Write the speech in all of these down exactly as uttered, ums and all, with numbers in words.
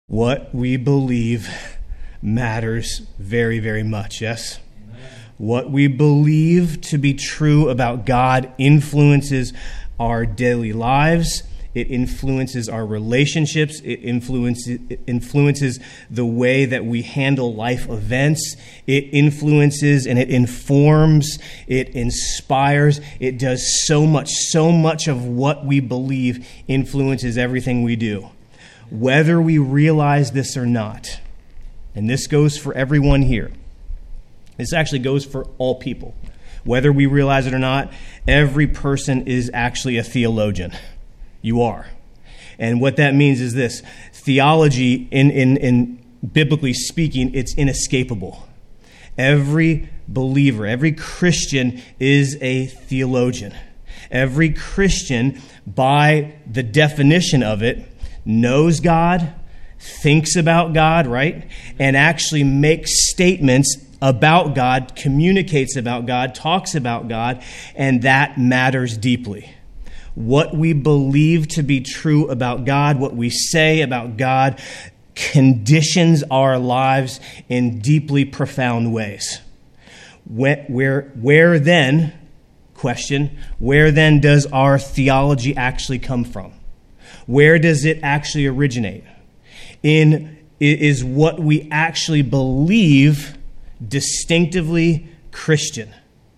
What we believe matters very, very much, yes? Amen. What we believe to be true about God influences our daily lives. It influences our relationships. It influences, it influences the way that we handle life events. It influences and it informs. It inspires. It does so much. So much of what we believe influences everything we do, whether we realize this or not. And this goes for everyone here. This actually goes for all people. Whether we realize it or not, every person is actually a theologian. You are. And what that means is this. Theology, in, in, in biblically speaking, it's inescapable. Every believer, every Christian is a theologian. Every Christian, by the definition of it, knows God, thinks about God, right? And actually makes statements about God, communicates about God, talks about God, and that matters deeply. What we believe to be true about God, what we say about God, conditions our lives in deeply profound ways. Where, where, where then, question, where then does our theology actually come from? Where does it actually originate? In is what we actually believe distinctively Christian.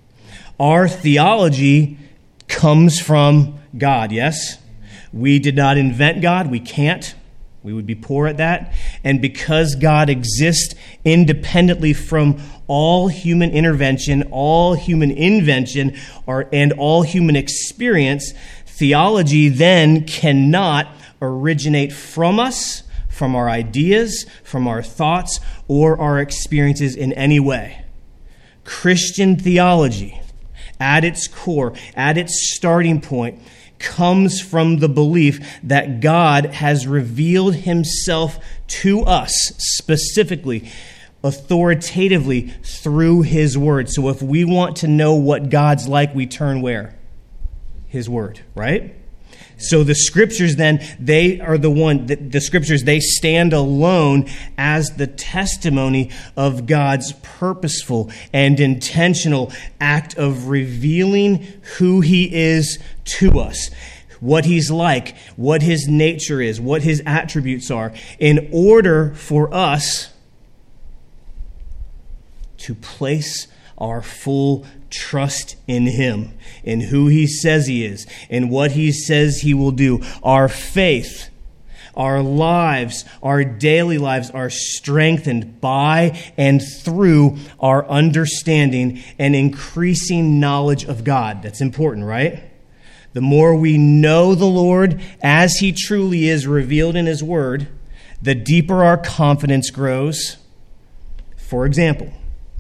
Our theology comes from God, yes? We did not invent God. We can't. We would be poor at that. And because God exists independently from all human intervention, all human invention, or, and all human experience, theology then cannot originate from us, from our ideas, from our thoughts, or our experiences in any way. Christian theology, at its core, at its starting point, comes from the belief that God has revealed himself to us specifically, authoritatively through his word. So if we want to know what God's like, we turn where? His word, right? So the scriptures then, they are the one, the, the scriptures, they stand alone as the testimony of God's purposeful and intentional act of revealing who he is to us, what he's like, what his nature is, what his attributes are, in order for us to place our full trust in him, in who he says he is, in what he says he will do. Our faith, our lives, our daily lives are strengthened by and through our understanding and increasing knowledge of God. That's important, right? The more we know the Lord as he truly is revealed in his word, the deeper our confidence grows. For example,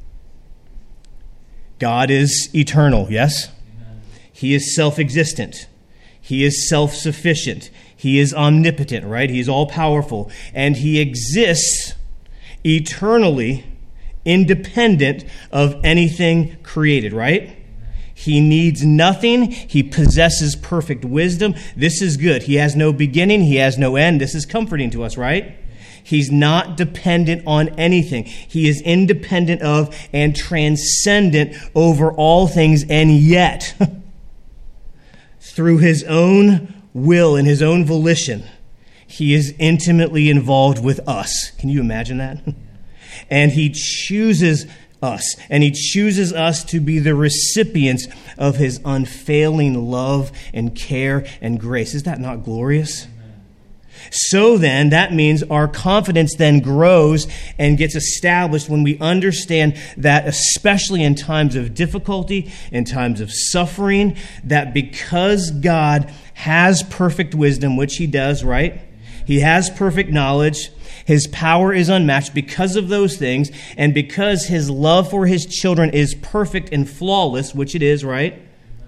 God is eternal, yes? Amen. He is self-existent. He is self-sufficient. He is omnipotent, right? He is all-powerful. And he exists eternally independent of anything created, right? Amen. He needs nothing. He possesses perfect wisdom. This is good. He has no beginning. He has no end. This is comforting to us, right? He's not dependent on anything. He is independent of and transcendent over all things, and yet, through his own will and his own volition, he is intimately involved with us. Can you imagine that? And he chooses us, and he chooses us to be the recipients of his unfailing love and care and grace. Is that not glorious? So then, that means our confidence then grows and gets established when we understand that, especially in times of difficulty, in times of suffering, that because God has perfect wisdom, which he does, right? He has perfect knowledge. His power is unmatched because of those things, and because his love for his children is perfect and flawless, which it is, right?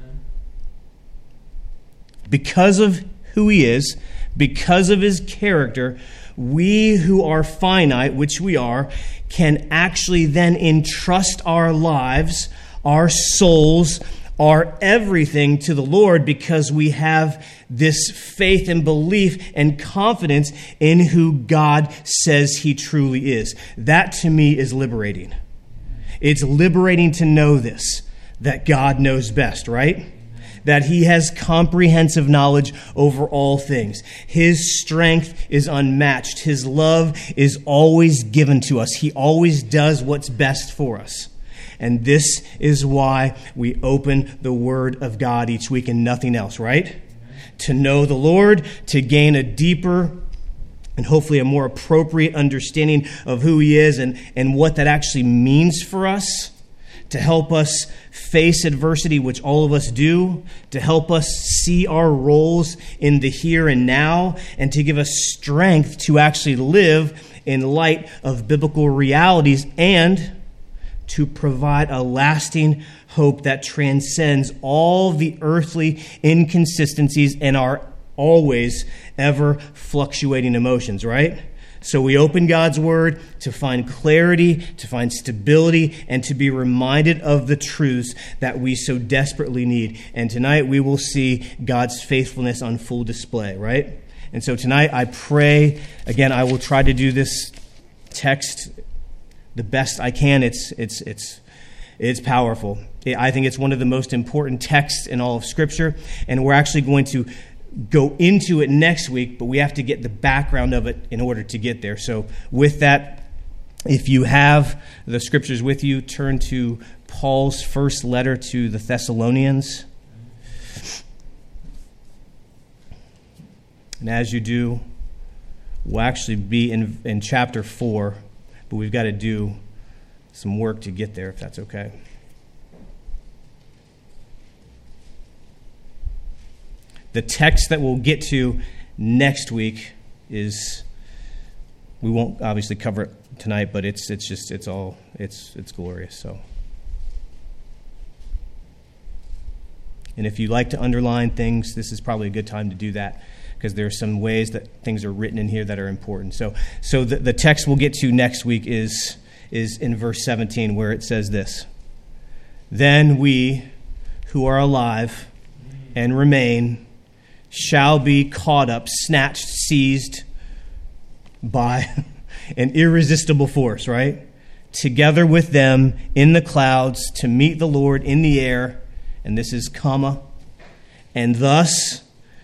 Because of who he is, because of his character, we who are finite, which we are, can actually then entrust our lives, our souls, our everything to the Lord because we have this faith and belief and confidence in who God says he truly is. That to me is liberating. It's liberating to know this, that God knows best, right? That he has comprehensive knowledge over all things. His strength is unmatched. His love is always given to us. He always does what's best for us. And this is why we open the Word of God each week and nothing else, right? To know the Lord, to gain a deeper and hopefully a more appropriate understanding of who he is and, and what that actually means for us, to help us face adversity, which all of us do, to help us see our roles in the here and now, and to give us strength to actually live in light of biblical realities and to provide a lasting hope that transcends all the earthly inconsistencies and our always ever fluctuating emotions, right? So we open God's Word to find clarity, to find stability, and to be reminded of the truths that we so desperately need. And tonight we will see God's faithfulness on full display, right? And so tonight I pray, again, I will try to do this text the best I can. It's it's it's it's powerful. I think it's one of the most important texts in all of Scripture, and we're actually going to go into it next week, but we have to get the background of it in order to get there. So with that, if you have the Scriptures with you, turn to Paul's first letter to the Thessalonians. And as you do, we'll actually be in, in chapter four, but we've got to do some work to get there, if that's okay. The text that we'll get to next week is, we won't obviously cover it tonight, but it's it's just it's all it's it's glorious. So, and if you like to underline things, this is probably a good time to do that, because there are some ways that things are written in here that are important. So, so the, the text we'll get to next week is is in verse seventeen, where it says this: "Then we who are alive and remain shall be caught up, snatched, seized by an irresistible force," right? "Together with them in the clouds to meet the Lord in the air." And this is comma. "And thus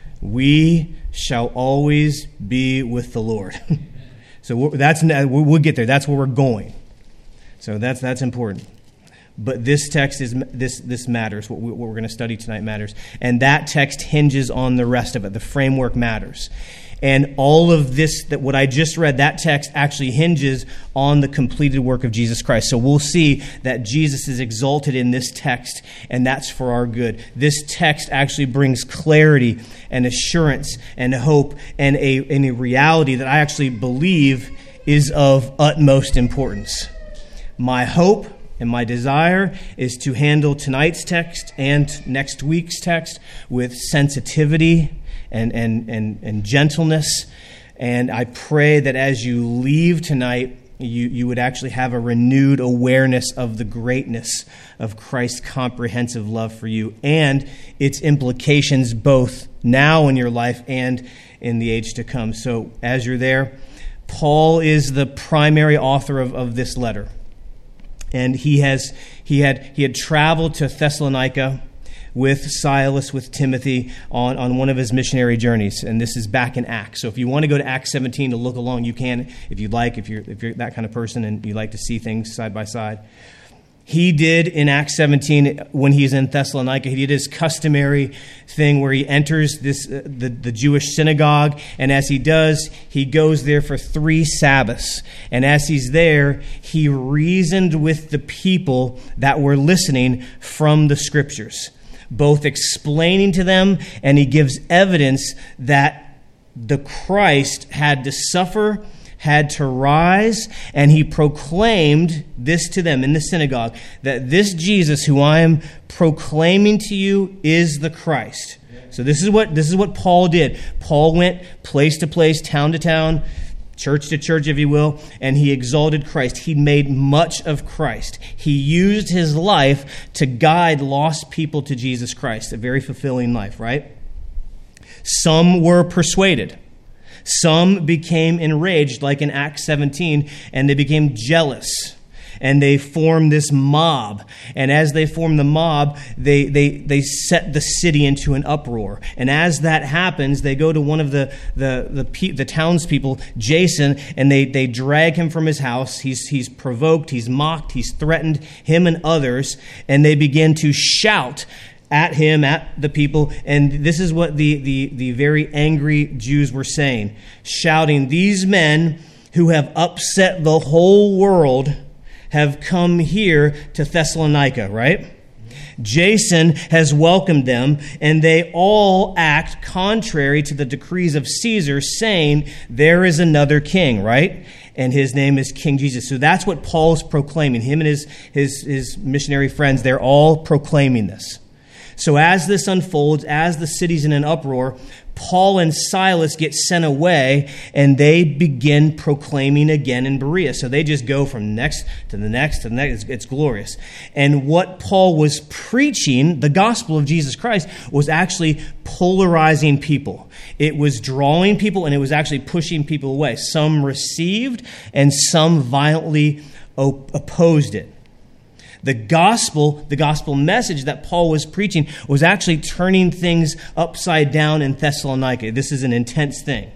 we shall always be with the Lord." So that's we'll get there. That's where we're going. So that's that's important. But this text is this this matters. What, we, what we're going to study tonight matters, and that text hinges on the rest of it. The framework matters, and all of this that what I just read, that text actually hinges on the completed work of Jesus Christ. So we'll see that Jesus is exalted in this text, and that's for our good. This text actually brings clarity and assurance and hope and a and a reality that I actually believe is of utmost importance. My hope and my desire is to handle tonight's text and next week's text with sensitivity and, and, and, and gentleness. And I pray that as you leave tonight, you, you would actually have a renewed awareness of the greatness of Christ's comprehensive love for you and its implications both now in your life and in the age to come. So as you're there, Paul is the primary author of, of this letter. And he has he had he had traveled to Thessalonica with Silas, with Timothy, on, on one of his missionary journeys. And this is back in Acts. So if you want to go to Acts seventeen to look along, you can if you'd like, if you're if you're that kind of person and you like to see things side by side. He did in Acts seventeen, when he's in Thessalonica, he did his customary thing where he enters this uh, the, the Jewish synagogue, and as he does, he goes there for three Sabbaths. And as he's there, he reasoned with the people that were listening from the Scriptures, both explaining to them, and he gives evidence that the Christ had to suffer, had to rise, and he proclaimed this to them in the synagogue, that this Jesus who I am proclaiming to you is the Christ. So this is what this is what Paul did. Paul went place to place, town to town, church to church, if you will, and he exalted Christ. He made much of Christ. He used his life to guide lost people to Jesus Christ, a very fulfilling life, right? Some were persuaded. Some became enraged, like in Acts seventeen, and they became jealous. And they formed this mob. And as they formed the mob, they, they, they set the city into an uproar. And as that happens, they go to one of the the the, pe- the townspeople, Jason, and they, they drag him from his house. He's, he's provoked, he's mocked, he's threatened, him and others. And they begin to shout at him, at the people. And this is what the, the, the very angry Jews were saying, shouting, "These men who have upset the whole world have come here to Thessalonica," right? Jason has welcomed them, and they all act contrary to the decrees of Caesar, saying there is another king, right? And his name is King Jesus. So that's what Paul's proclaiming. Him and his, his, his missionary friends, they're all proclaiming this. So as this unfolds, as the city's in an uproar, Paul and Silas get sent away, and they begin proclaiming again in Berea. So they just go from next to the next to the next. It's, it's glorious. And what Paul was preaching, the gospel of Jesus Christ, was actually polarizing people. It was drawing people, and it was actually pushing people away. Some received, and some violently op- opposed it. The gospel, the gospel message that Paul was preaching was actually turning things upside down in Thessalonica. This is an intense thing.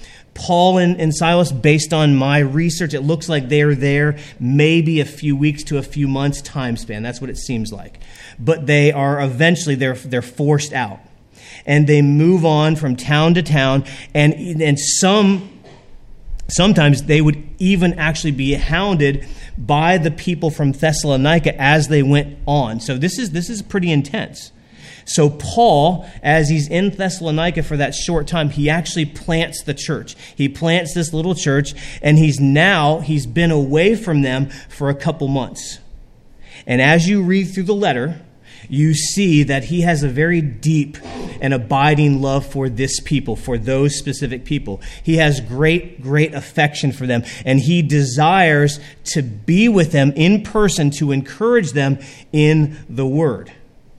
Paul and, and Silas, based on my research, it looks like they're there maybe a few weeks to a few months time span. That's what it seems like. But they are eventually, they're, they're forced out. And they move on from town to town, and, and some... Sometimes they would even actually be hounded by the people from Thessalonica as they went on. So this is this is pretty intense. So Paul, as he's in Thessalonica for that short time, he actually plants the church. He plants this little church, and he's now, he's been away from them for a couple months. And as you read through the letter, you see that he has a very deep and abiding love for this people, for those specific people. He has great, great affection for them, and he desires to be with them in person to encourage them in the word.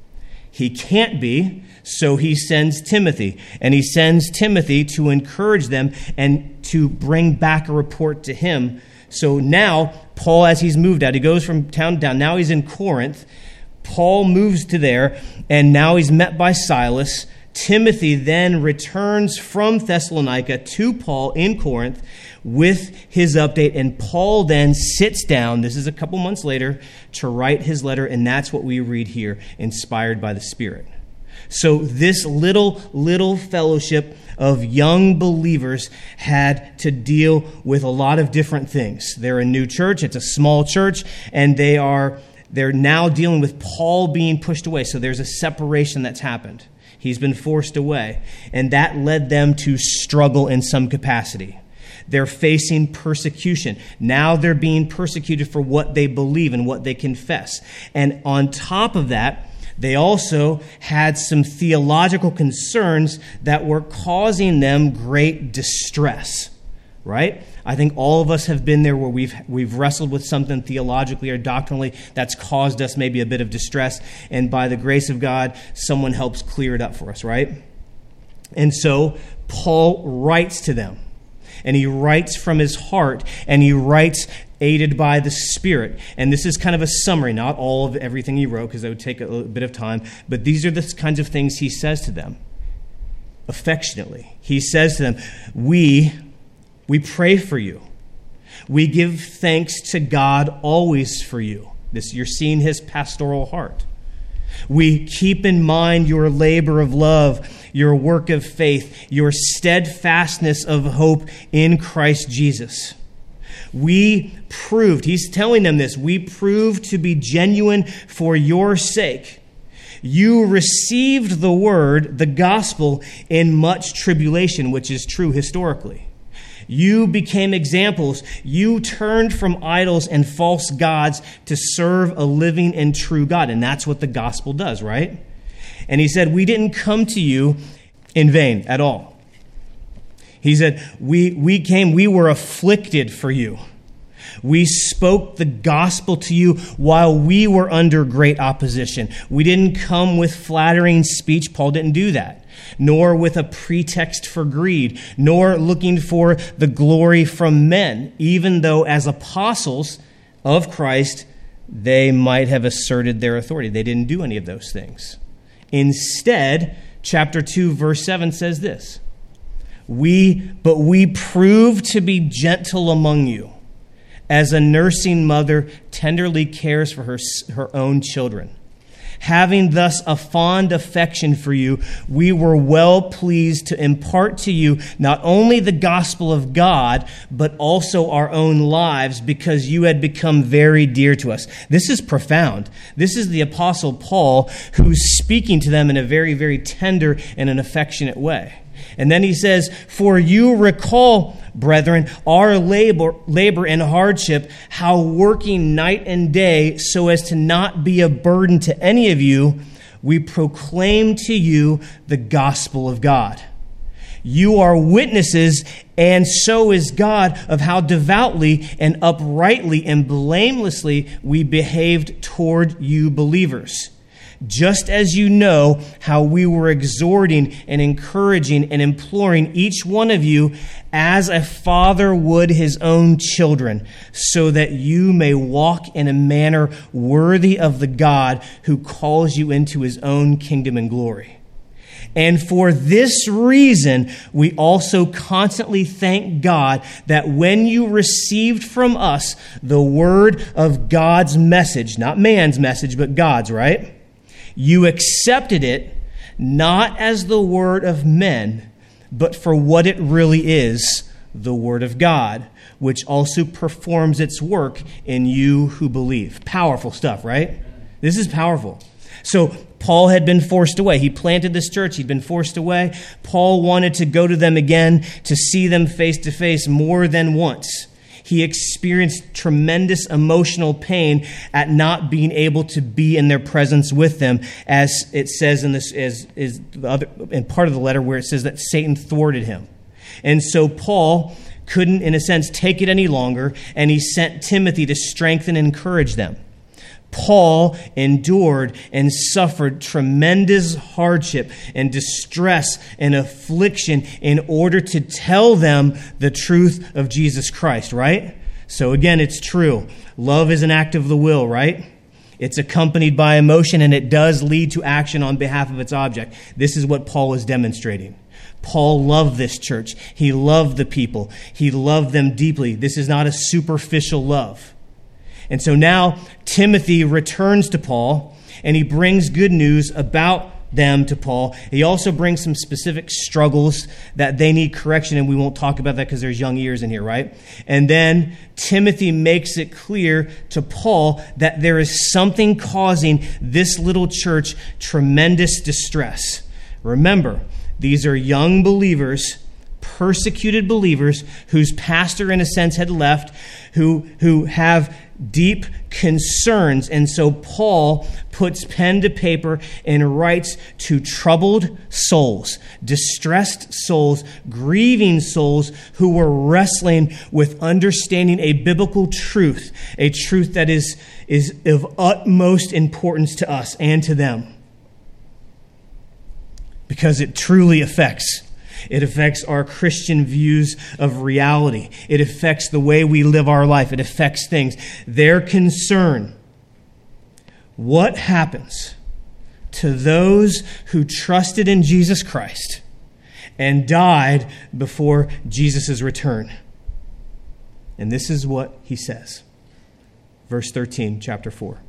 He can't be, so he sends Timothy, and he sends Timothy to encourage them and to bring back a report to him. So now, Paul, as he's moved out, he goes from town to town. Now he's in Corinth. Paul moves to there, and now he's met by Silas. Timothy then returns from Thessalonica to Paul in Corinth with his update, and Paul then sits down, this is a couple months later, to write his letter, and that's what we read here, inspired by the Spirit. So this little, little fellowship of young believers had to deal with a lot of different things. They're a new church, it's a small church, and they are... They're now dealing with Paul being pushed away. So there's a separation that's happened. He's been forced away. And that led them to struggle in some capacity. They're facing persecution. Now they're being persecuted for what they believe and what they confess. And on top of that, they also had some theological concerns that were causing them great distress. Right? I think all of us have been there where we've we've wrestled with something theologically or doctrinally that's caused us maybe a bit of distress, and by the grace of God, someone helps clear it up for us, right? And so Paul writes to them, and he writes from his heart, and he writes aided by the Spirit. And this is kind of a summary, not all of everything he wrote, because that would take a, a bit of time, but these are the kinds of things he says to them affectionately. He says to them, we... We pray for you. We give thanks to God always for you. This, you're seeing his pastoral heart. We keep in mind your labor of love, your work of faith, your steadfastness of hope in Christ Jesus. We proved, he's telling them this, we proved to be genuine for your sake. You received the word, the gospel, in much tribulation, which is true historically. You became examples. You turned from idols and false gods to serve a living and true God. And that's what the gospel does, right? And he said, we didn't come to you in vain at all. He said, we, we came, we were afflicted for you. We spoke the gospel to you while we were under great opposition. We didn't come with flattering speech. Paul didn't do that. Nor with a pretext for greed, nor looking for the glory from men, even though as apostles of Christ, they might have asserted their authority. They didn't do any of those things. Instead, chapter two, verse seven says this, We, but we prove to be gentle among you, as a nursing mother tenderly cares for her, her own children. Having thus a fond affection for you, we were well pleased to impart to you not only the gospel of God, but also our own lives, because you had become very dear to us. This is profound. This is the Apostle Paul who's speaking to them in a very, very tender and an affectionate way. And then he says, for you recall, brethren, our labor, labor and hardship, how working night and day so as to not be a burden to any of you, we proclaim to you the gospel of God. You are witnesses, and so is God, of how devoutly and uprightly and blamelessly we behaved toward you believers. Just as you know how we were exhorting and encouraging and imploring each one of you as a father would his own children, so that you may walk in a manner worthy of the God who calls you into his own kingdom and glory. And for this reason, we also constantly thank God that when you received from us the word of God's message, not man's message, but God's, right? You accepted it not as the word of men, but for what it really is, the word of God, which also performs its work in you who believe. Powerful stuff, right? This is powerful. So Paul had been forced away. He planted this church. He'd been forced away. Paul wanted to go to them again, to see them face to face more than once. He experienced tremendous emotional pain at not being able to be in their presence with them, as it says in this, as is the other in part of the letter where it says that Satan thwarted him. And so Paul couldn't, in a sense, take it any longer, and he sent Timothy to strengthen and encourage them. Paul endured and suffered tremendous hardship and distress and affliction in order to tell them the truth of Jesus Christ, right? So again, it's true. Love is an act of the will, right? It's accompanied by emotion, and it does lead to action on behalf of its object. This is what Paul is demonstrating. Paul loved this church. He loved the people. He loved them deeply. This is not a superficial love. And so now Timothy returns to Paul, and he brings good news about them to Paul. He also brings some specific struggles that they need correction, and we won't talk about that because there's young ears in here, right? And then Timothy makes it clear to Paul that there is something causing this little church tremendous distress. Remember, these are young believers, persecuted believers, whose pastor, in a sense, had left, who, who have deep concerns. And so Paul puts pen to paper and writes to troubled souls, distressed souls, grieving souls who were wrestling with understanding a biblical truth, a truth that is, is of utmost importance to us and to them. Because it truly affects It affects our Christian views of reality. It affects the way we live our life. It affects things. Their concern. What happens to those who trusted in Jesus Christ and died before Jesus' return? And this is what he says. Verse thirteen, chapter four.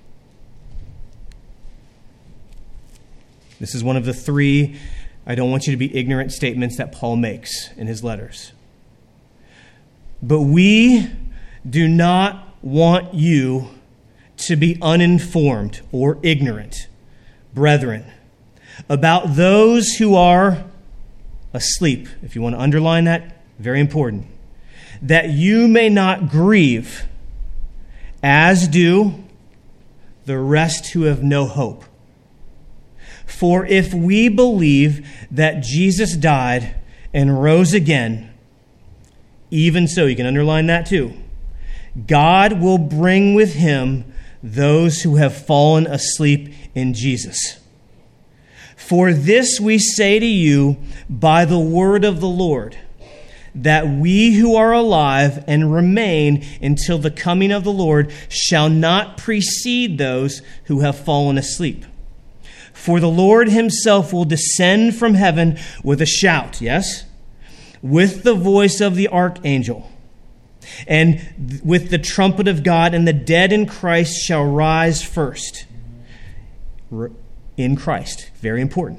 This is one of the three I don't want you to be ignorant statements that Paul makes in his letters. But we do not want you to be uninformed or ignorant, brethren, about those who are asleep. If you want to underline that, very important. That you may not grieve, as do the rest who have no hope. For if we believe that Jesus died and rose again, even so," you can underline that too, "God will bring with him those who have fallen asleep in Jesus. For this we say to you by the word of the Lord, that we who are alive and remain until the coming of the Lord shall not precede those who have fallen asleep. For the Lord himself will descend from heaven with a shout," yes, "with the voice of the archangel, and with the trumpet of God, and the dead in Christ shall rise first." In Christ, very important.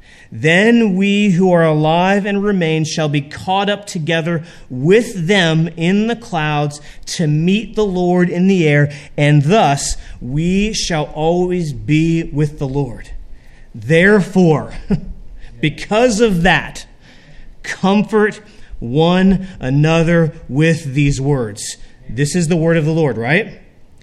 "Then we who are alive and remain shall be caught up together with them in the clouds to meet the Lord in the air, and thus we shall always be with the Lord. Therefore," because of that, "comfort one another with these words." This is the word of the Lord, right?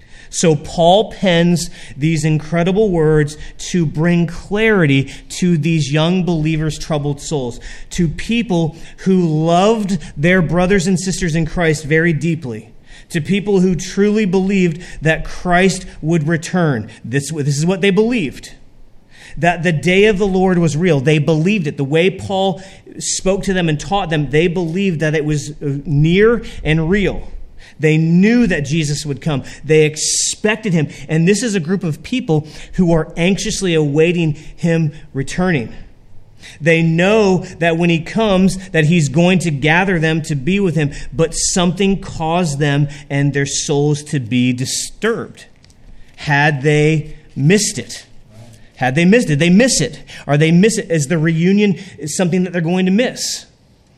So Paul pens these incredible words to bring clarity to these young believers' troubled souls, to people who loved their brothers and sisters in Christ very deeply, to people who truly believed that Christ would return. This, this is what they believed, that the day of the Lord was real. They believed it. The way Paul spoke to them and taught them, they believed that it was near and real. They knew that Jesus would come. They expected him. And this is a group of people who are anxiously awaiting him returning. They know that when he comes, that he's going to gather them to be with him, but something caused them and their souls to be disturbed. Had they missed it? Had they missed it? They miss it. Or they miss it as the reunion is something that they're going to miss.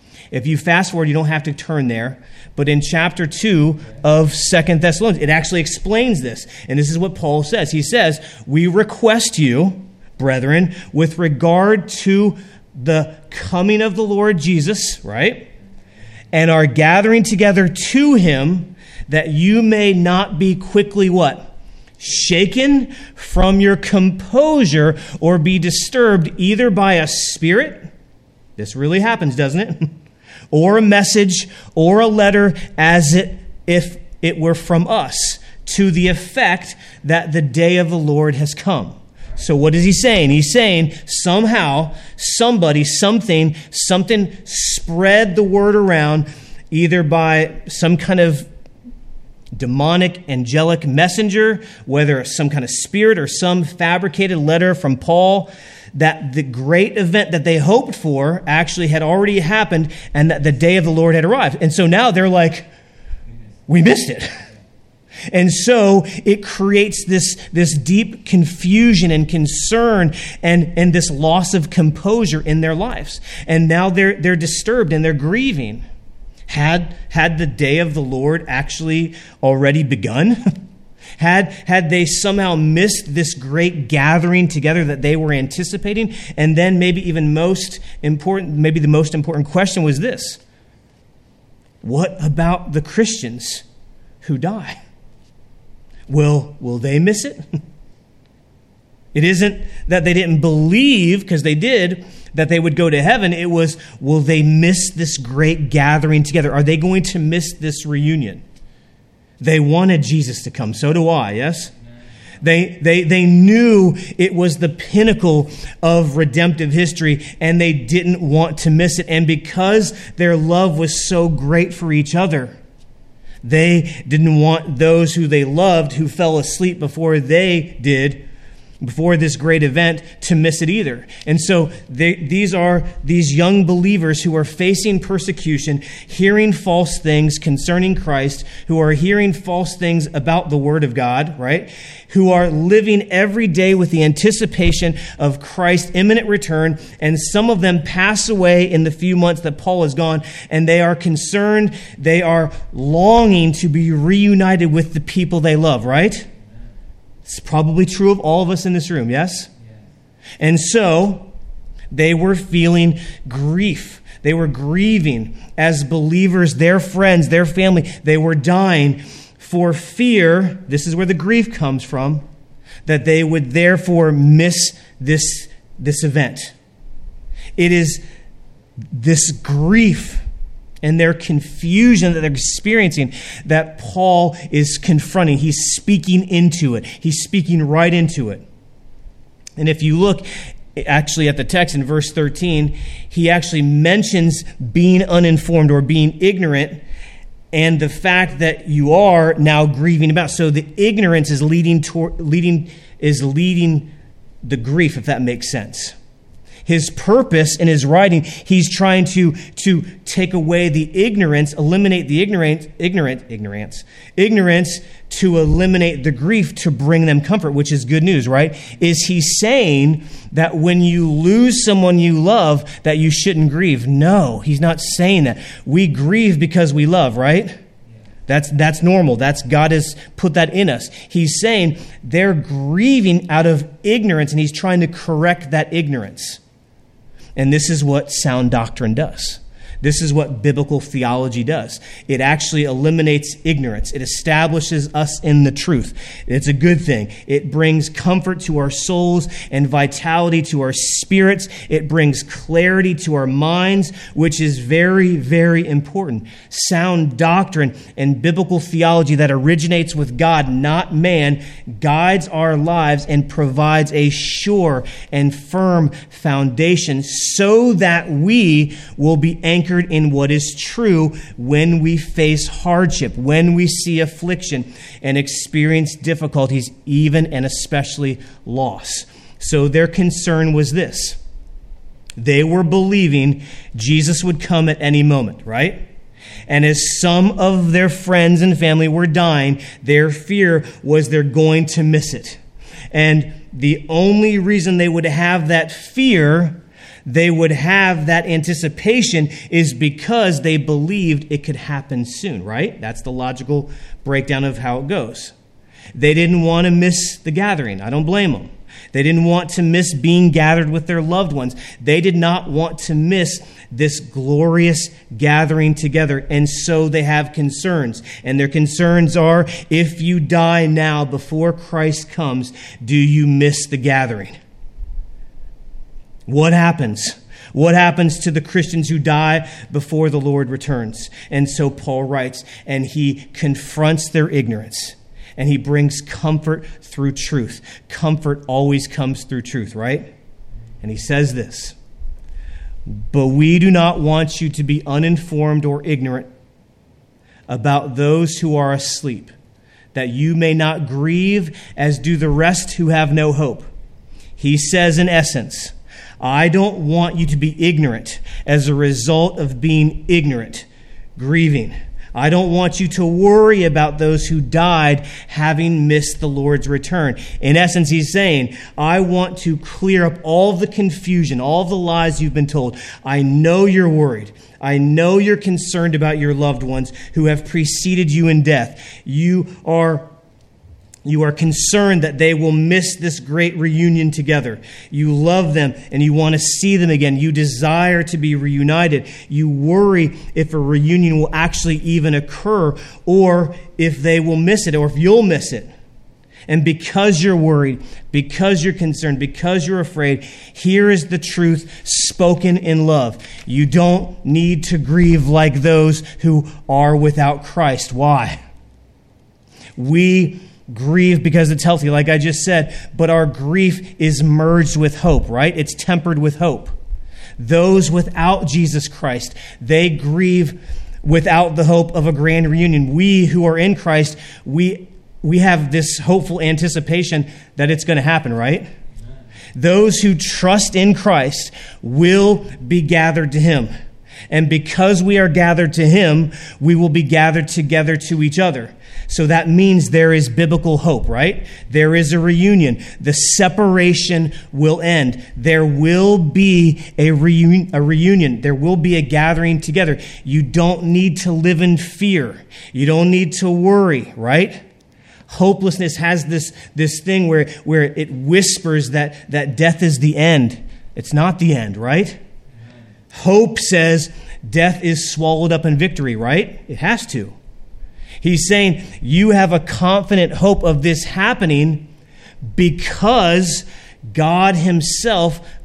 If you fast forward, you don't have to turn there. But in chapter two of Second Thessalonians, it actually explains this. And this is what Paul says. He says, "We request you, brethren, with regard to the coming of the Lord Jesus," right? "And our gathering together to him, that you may not be quickly" what? "Shaken from your composure or be disturbed either by a spirit," this really happens, doesn't it? "Or a message or a letter as it, if it were from us, to the effect that the day of the Lord has come." So what is he saying? He's saying somehow, somebody, something, something spread the word around, either by some kind of demonic, angelic messenger, whether some kind of spirit or some fabricated letter from Paul, that the great event that they hoped for actually had already happened and that the day of the Lord had arrived. And so now they're like, we missed it. And so it creates this, this deep confusion and concern and, and this loss of composure in their lives. And now they're, they're disturbed and they're grieving. Had, had the day of the Lord actually already begun? Had, had they somehow missed this great gathering together that they were anticipating? And then maybe even most important, maybe the most important question was this: what about the Christians who die? Will, will they miss it? It isn't that they didn't believe, because they did, that they would go to heaven. It was, will they miss this great gathering together? Are they going to miss this reunion? They wanted Jesus to come. So do I, yes? They, they, they knew it was the pinnacle of redemptive history, and they didn't want to miss it. And because their love was so great for each other, they didn't want those who they loved, who fell asleep before they did, before this great event, to miss it either. And so they, these are these young believers who are facing persecution, hearing false things concerning Christ, who are hearing false things about the Word of God, right? Who are living every day with the anticipation of Christ's imminent return. And some of them pass away in the few months that Paul is gone, and they are concerned, they are longing to be reunited with the people they love, right? It's probably true of all of us in this room, yes? And so they were feeling grief. They were grieving as believers, their friends, their family. They were dying for fear, this is where the grief comes from, that they would therefore miss this, this event. It is this grief and their confusion that they're experiencing that Paul is confronting. He's speaking into it. He's speaking right into it. And if you look actually at the text in verse thirteen, he actually mentions being uninformed or being ignorant and the fact that you are now grieving about. So the ignorance is leading toward, leading is leading the grief, if that makes sense. His purpose in his writing, he's trying to, to take away the ignorance, eliminate the ignorant, ignorant, ignorance, ignorance to eliminate the grief, to bring them comfort, which is good news, right? Is he saying that when you lose someone you love, that you shouldn't grieve? No, he's not saying that. We grieve because we love, right? That's that's normal. That's God has put that in us. He's saying they're grieving out of ignorance, and he's trying to correct that ignorance. And this is what sound doctrine does. This is what biblical theology does. It actually eliminates ignorance. It establishes us in the truth. It's a good thing. It brings comfort to our souls and vitality to our spirits. It brings clarity to our minds, which is very, very important. Sound doctrine and biblical theology that originates with God, not man, guides our lives and provides a sure and firm foundation so that we will be anchored in what is true when we face hardship, when we see affliction and experience difficulties, even and especially loss. So their concern was this. They were believing Jesus would come at any moment, right? And as some of their friends and family were dying, their fear was they're going to miss it. And the only reason they would have that fear, they would have that anticipation, is because they believed it could happen soon, right? That's the logical breakdown of how it goes. They didn't want to miss the gathering. I don't blame them. They didn't want to miss being gathered with their loved ones. They did not want to miss this glorious gathering together. And so they have concerns. And their concerns are, if you die now before Christ comes, do you miss the gathering? What happens? What happens to the Christians who die before the Lord returns? And so Paul writes, and he confronts their ignorance. And he brings comfort through truth. Comfort always comes through truth, right? And he says this, but we do not want you to be uninformed or ignorant about those who are asleep, that you may not grieve as do the rest who have no hope. He says in essence, I don't want you to be ignorant as a result of being ignorant, grieving. I don't want you to worry about those who died having missed the Lord's return. In essence, he's saying, I want to clear up all the confusion, all the lies you've been told. I know you're worried. I know you're concerned about your loved ones who have preceded you in death. You are You are concerned that they will miss this great reunion together. You love them and you want to see them again. You desire to be reunited. You worry if a reunion will actually even occur, or if they will miss it, or if you'll miss it. And because you're worried, because you're concerned, because you're afraid, here is the truth spoken in love. You don't need to grieve like those who are without Christ. Why? We grieve because it's healthy, like I just said, but our grief is merged with hope, right? It's tempered with hope. Those without Jesus Christ, they grieve without the hope of a grand reunion. We who are in Christ, we we have this hopeful anticipation that it's going to happen, right? Amen. Those who trust in Christ will be gathered to him. And because we are gathered to him, we will be gathered together to each other. So that means there is biblical hope, right? There is a reunion. The separation will end. There will be a, reun- a reunion. There will be a gathering together. You don't need to live in fear. You don't need to worry, right? Hopelessness has this, this thing where, where it whispers that, that death is the end. It's not the end, right? Hope says death is swallowed up in victory, right? It has to. He's saying you have a confident hope of this happening because God himself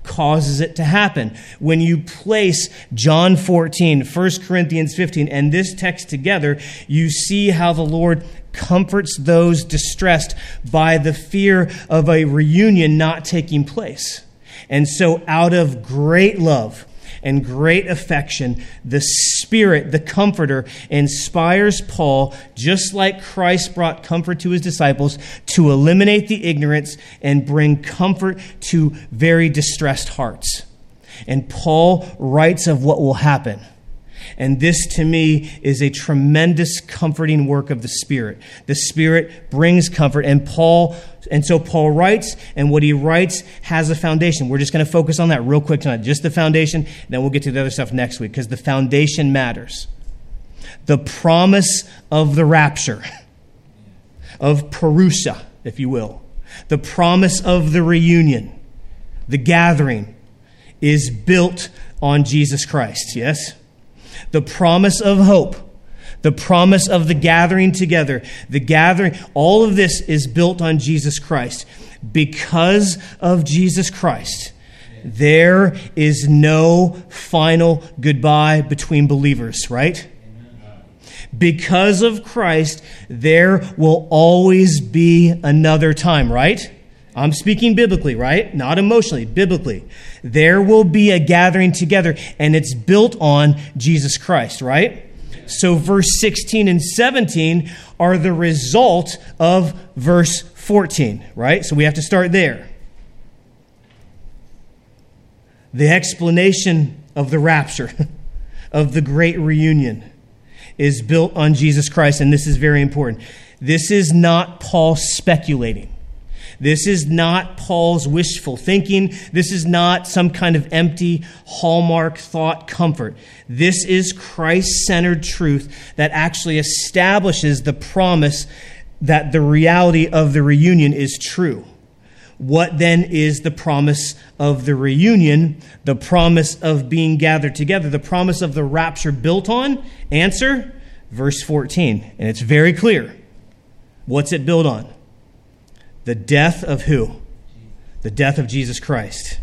causes it to happen. When you place John fourteen, First Corinthians fifteen, and this text together, you see how the Lord comforts those distressed by the fear of a reunion not taking place. And so out of great love and great affection, the Spirit, the Comforter, inspires Paul, just like Christ brought comfort to his disciples, to eliminate the ignorance and bring comfort to very distressed hearts. And Paul writes of what will happen. And this, to me, is a tremendous comforting work of the Spirit. The Spirit brings comfort, and Paul, and so Paul writes, and what he writes has a foundation. We're just going to focus on that real quick tonight, just the foundation, and then we'll get to the other stuff next week, because the foundation matters. The promise of the rapture, of Parousia, if you will, the promise of the reunion, the gathering, is built on Jesus Christ, yes? The promise of hope, the promise of the gathering together, the gathering, all of this is built on Jesus Christ. Because of Jesus Christ, there is no final goodbye between believers, right? Because of Christ, there will always be another time, right? I'm speaking biblically, right? Not emotionally, biblically. There will be a gathering together, and it's built on Jesus Christ, right? So verse sixteen and seventeen are the result of verse fourteen, right? So we have to start there. The explanation of the rapture, of the great reunion, is built on Jesus Christ, and this is very important. This is not Paul speculating. This is not Paul's wishful thinking. This is not some kind of empty hallmark thought comfort. This is Christ-centered truth that actually establishes the promise that the reality of the reunion is true. What then is the promise of the reunion, the promise of being gathered together, the promise of the rapture built on? Answer, verse fourteen. And it's very clear. What's it built on? The death of who? The death of Jesus Christ.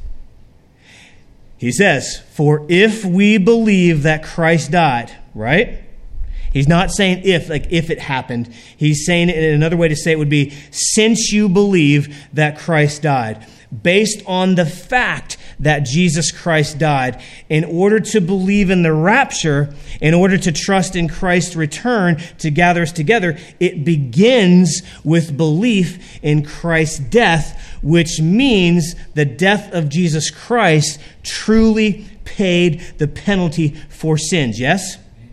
He says, for if we believe that Christ died, right? He's not saying if, like if it happened. He's saying it in another way to say it would be, since you believe that Christ died. Based on the fact that Jesus Christ died, in order to believe in the rapture, in order to trust in Christ's return to gather us together, it begins with belief in Christ's death, which means the death of Jesus Christ truly paid the penalty for sins, yes?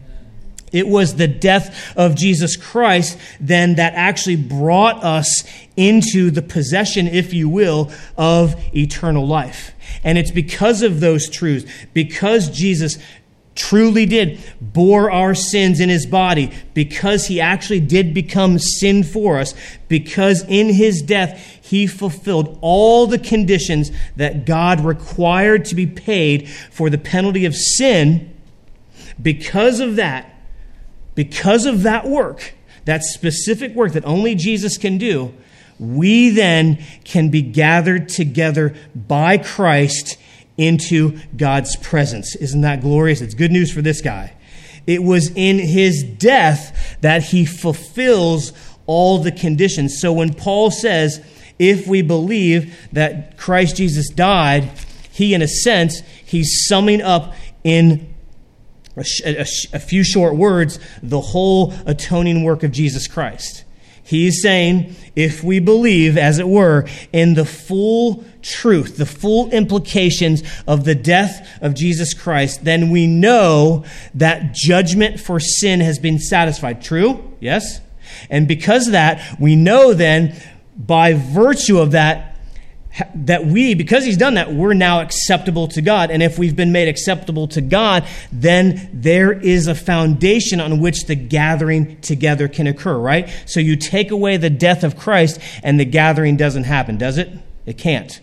It was the death of Jesus Christ then that actually brought us into the possession, if you will, of eternal life. And it's because of those truths, because Jesus truly did bore our sins in his body, because he actually did become sin for us, because in his death he fulfilled all the conditions that God required to be paid for the penalty of sin. Because of that, Because of that work, that specific work that only Jesus can do, we then can be gathered together by Christ into God's presence. Isn't that glorious? It's good news for this guy. It was in his death that he fulfills all the conditions. So when Paul says, if we believe that Christ Jesus died, he, in a sense, he's summing up in A, a, a few short words, the whole atoning work of Jesus Christ. He's saying, if we believe, as it were, in the full truth, the full implications of the death of Jesus Christ, then we know that judgment for sin has been satisfied. True? Yes? And because of that, we know then, by virtue of that, that we, because he's done that, we're now acceptable to God. And if we've been made acceptable to God, then there is a foundation on which the gathering together can occur, right? So you take away the death of Christ and the gathering doesn't happen, does it? It can't.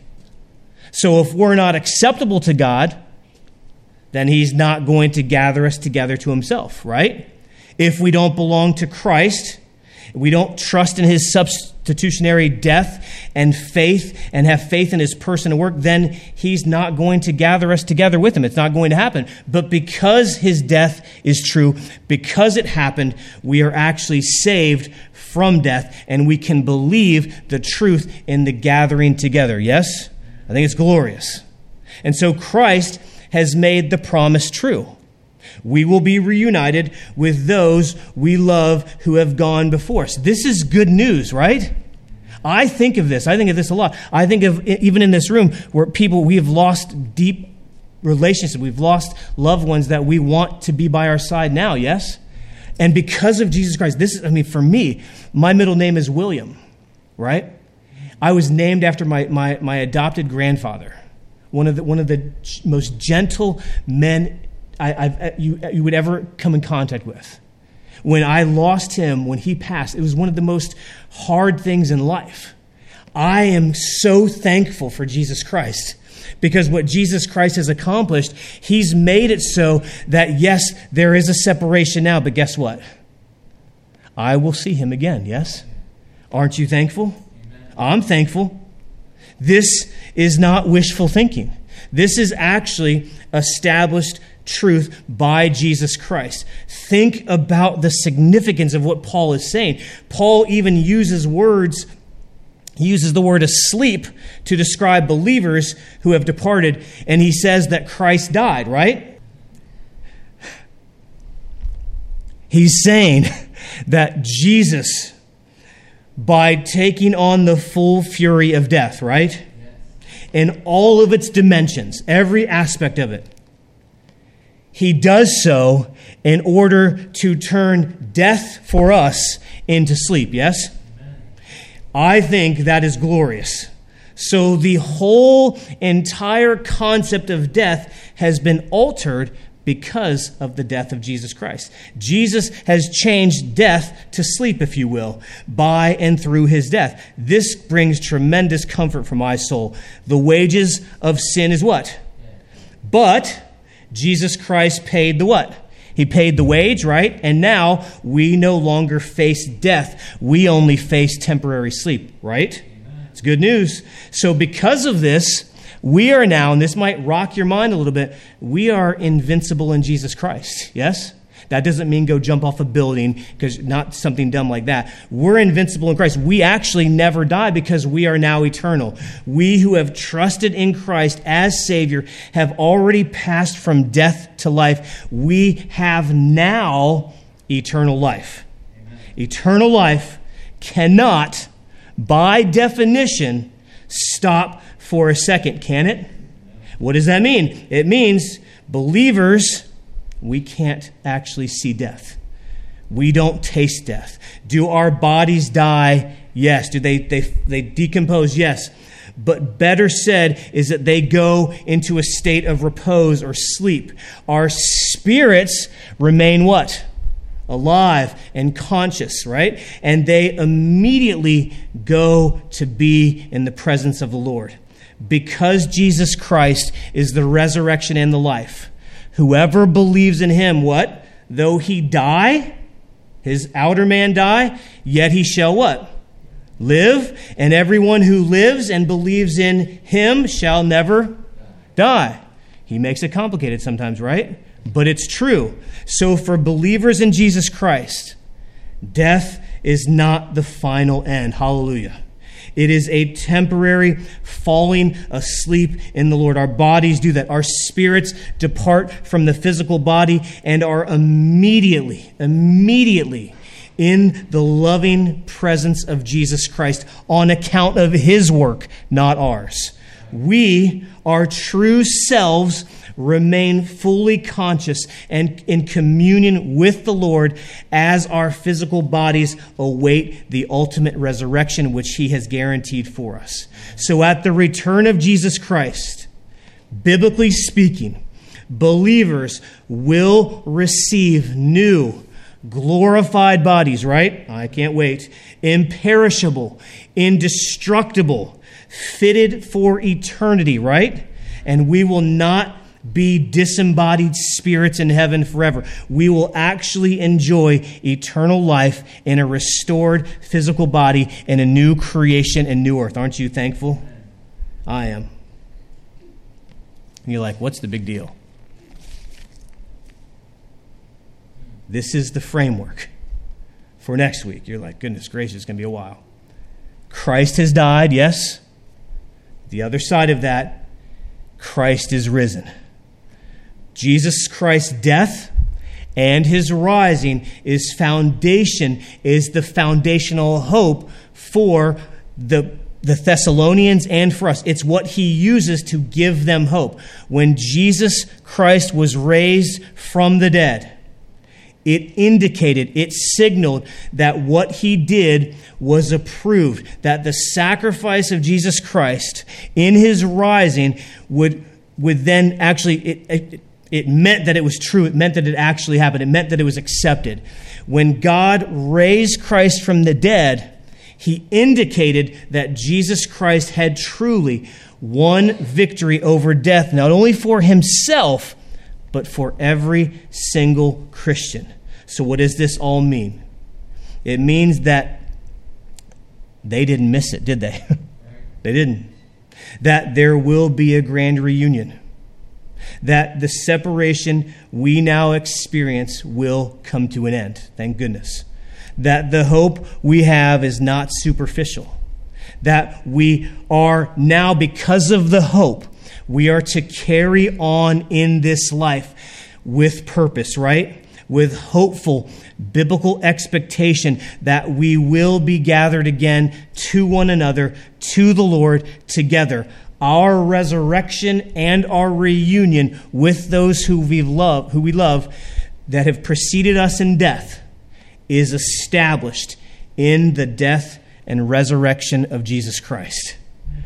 So if we're not acceptable to God, then he's not going to gather us together to himself, right? If we don't belong to Christ, we don't trust in his substitutionary death and faith and have faith in his person and work, then he's not going to gather us together with him. It's not going to happen. But because his death is true, because it happened, we are actually saved from death, and we can believe the truth in the gathering together. Yes? I think it's glorious. And so Christ has made the promise true. We will be reunited with those we love who have gone before us. This is good news, right? I think of this. I think of this a lot. I think of, even in this room, where people, we have lost deep relationships. We've lost loved ones that we want to be by our side now, yes? And because of Jesus Christ, this is, I mean, for me, my middle name is William, right? I was named after my, my, my adopted grandfather, one of the, one of the most gentle men I, I've, you, you would ever come in contact with. When I lost him, when he passed, it was one of the most hard things in life. I am so thankful for Jesus Christ, because what Jesus Christ has accomplished, he's made it so that, yes, there is a separation now, but guess what? I will see him again, yes? Aren't you thankful? Amen. I'm thankful. This is not wishful thinking. This is actually established truth by Jesus Christ. Think about the significance of what Paul is saying. Paul even uses words, he uses the word asleep to describe believers who have departed, and he says that Christ died, right? He's saying that Jesus, by taking on the full fury of death, right? In all of its dimensions, every aspect of it, he does so in order to turn death for us into sleep, yes? Amen. I think that is glorious. So the whole entire concept of death has been altered because of the death of Jesus Christ. Jesus has changed death to sleep, if you will, by and through his death. This brings tremendous comfort for my soul. The wages of sin is what? But Jesus Christ paid the what? He paid the wage, right? And now we no longer face death. We only face temporary sleep, right? Amen. It's good news. So because of this, we are now, and this might rock your mind a little bit, we are invincible in Jesus Christ, yes? That doesn't mean go jump off a building, because not something dumb like that. We're invincible in Christ. We actually never die because we are now eternal. We who have trusted in Christ as Savior have already passed from death to life. We have now eternal life. Amen. Eternal life cannot, by definition, stop for a second, can it? What does that mean? It means believers, we can't actually see death. We don't taste death. Do our bodies die? Yes. Do they, they, they decompose? Yes. But better said is that they go into a state of repose or sleep. Our spirits remain what? Alive and conscious, right? And they immediately go to be in the presence of the Lord. Because Jesus Christ is the resurrection and the life, whoever believes in him, what? Though he die, his outer man die, yet he shall what? Live. And everyone who lives and believes in him shall never die. He makes it complicated sometimes, right? But it's true. So for believers in Jesus Christ, death is not the final end. Hallelujah. It is a temporary falling asleep in the Lord. Our bodies do that. Our spirits depart from the physical body and are immediately, immediately in the loving presence of Jesus Christ on account of his work, not ours. We, our true selves, remain fully conscious and in communion with the Lord as our physical bodies await the ultimate resurrection which he has guaranteed for us. So at the return of Jesus Christ, biblically speaking, believers will receive new, glorified bodies, right? I can't wait. Imperishable, indestructible, fitted for eternity, right? And we will not be disembodied spirits in heaven forever. We will actually enjoy eternal life in a restored physical body in a new creation and new earth. Aren't you thankful? I am. And you're like, what's the big deal? This is the framework for next week. You're like, goodness gracious, it's going to be a while. Christ has died, yes. The other side of that, Christ is risen. Jesus Christ's death and his rising is foundation, is the foundational hope for the, the Thessalonians and for us. It's what he uses to give them hope. When Jesus Christ was raised from the dead, it indicated, it signaled that what he did was approved, that the sacrifice of Jesus Christ in his rising would, would then actually, it, it, it meant that it was true. It meant that it actually happened. It meant that it was accepted. When God raised Christ from the dead, he indicated that Jesus Christ had truly won victory over death, not only for himself, but for every single Christian. So what does this all mean? It means that they didn't miss it, did they? They didn't. That there will be a grand reunion. That the separation we now experience will come to an end. Thank goodness. That the hope we have is not superficial. That we are now, because of the hope, we are to carry on in this life with purpose, right? With hopeful biblical expectation that we will be gathered again to one another, to the Lord, together. Our resurrection and our reunion with those who we love, who we love, that have preceded us in death, is established in the death and resurrection of Jesus Christ.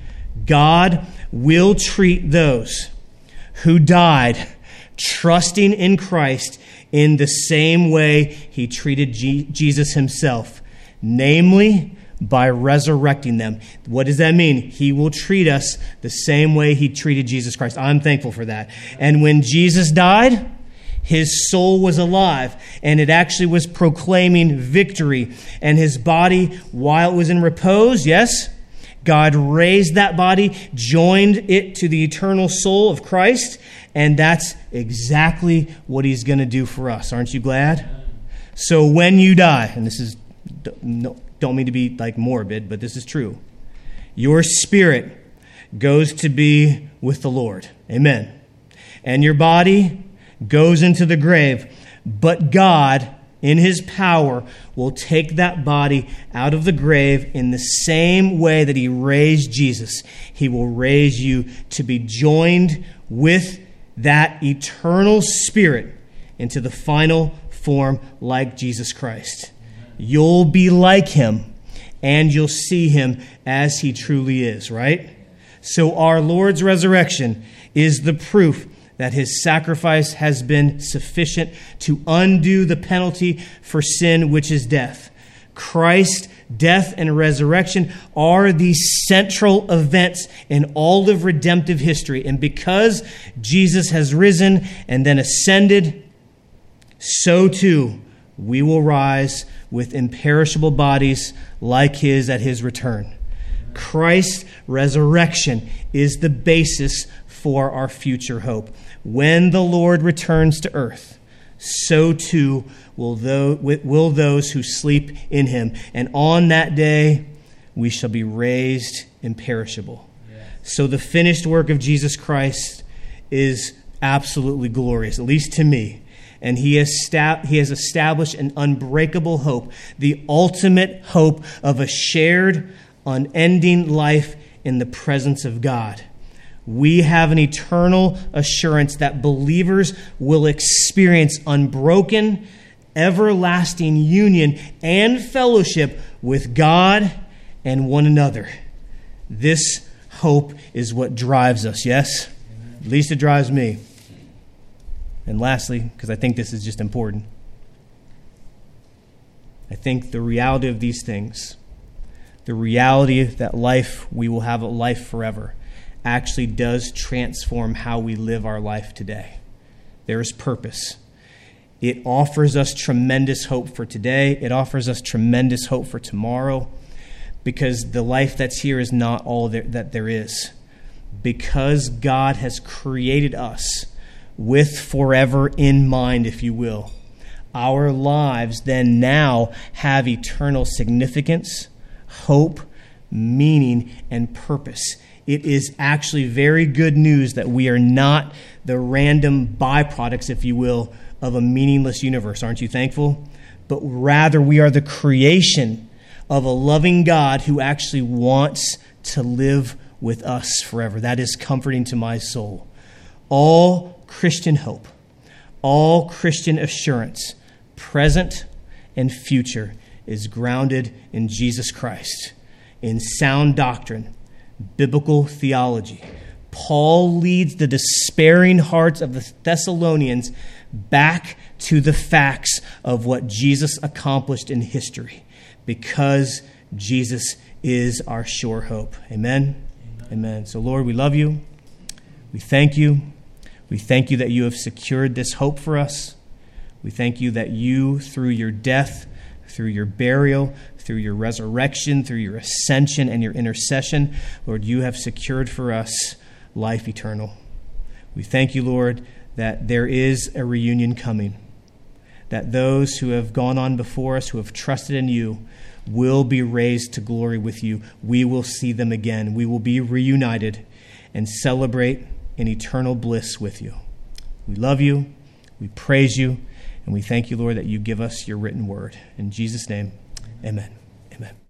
God will treat those who died trusting in Christ in the same way he treated G- Jesus himself, namely by resurrecting them. What does that mean? He will treat us the same way he treated Jesus Christ. I'm thankful for that. And when Jesus died, his soul was alive, and it actually was proclaiming victory. And his body, while it was in repose, yes, God raised that body, joined it to the eternal soul of Christ, and that's exactly what he's going to do for us. Aren't you glad? So when you die, and this is, don't mean to be like morbid, but this is true, your spirit goes to be with the Lord. Amen. And your body goes into the grave, but God, in his power, will take that body out of the grave in the same way that he raised Jesus. He will raise you to be joined with that eternal spirit into the final form like Jesus Christ. You'll be like him, and you'll see him as he truly is, right? So our Lord's resurrection is the proof that his sacrifice has been sufficient to undo the penalty for sin, which is death. Christ's death and resurrection are the central events in all of redemptive history. And because Jesus has risen and then ascended, so too we will rise with imperishable bodies like his at his return. Christ's resurrection is the basis for our future hope. When the Lord returns to earth, so too will those, will those who sleep in him. And on that day, we shall be raised imperishable. Yeah. So the finished work of Jesus Christ is absolutely glorious, at least to me. And he has, sta- he has established an unbreakable hope, the ultimate hope of a shared, unending life in the presence of God. We have an eternal assurance that believers will experience unbroken, everlasting union and fellowship with God and one another. This hope is what drives us, yes? Amen. At least it drives me. And lastly, because I think this is just important, I think the reality of these things, the reality that life, we will have a life forever, actually does transform how we live our life today. There is purpose. It offers us tremendous hope for today. It offers us tremendous hope for tomorrow, because the life that's here is not all there, that there is. Because God has created us with forever in mind, if you will, our lives then now have eternal significance, hope, meaning, and purpose. It is actually very good news that we are not the random byproducts, if you will, of a meaningless universe. Aren't you thankful? But rather, we are the creation of a loving God who actually wants to live with us forever. That is comforting to my soul. All Christian hope, all Christian assurance, present and future, is grounded in Jesus Christ, in sound doctrine, biblical theology. Paul leads the despairing hearts of the Thessalonians back to the facts of what Jesus accomplished in history, because Jesus is our sure hope. Amen? Amen. Amen. So, Lord, we love you. We thank you. We thank you that you have secured this hope for us. We thank you that you, through your death, through your burial, through your resurrection, through your ascension and your intercession, Lord, you have secured for us life eternal. We thank you, Lord, that there is a reunion coming, that those who have gone on before us, who have trusted in you, will be raised to glory with you. We will see them again. We will be reunited and celebrate in eternal bliss with you. We love you. We praise you. And we thank you, Lord, that you give us your written word. In Jesus' name, amen. Amen.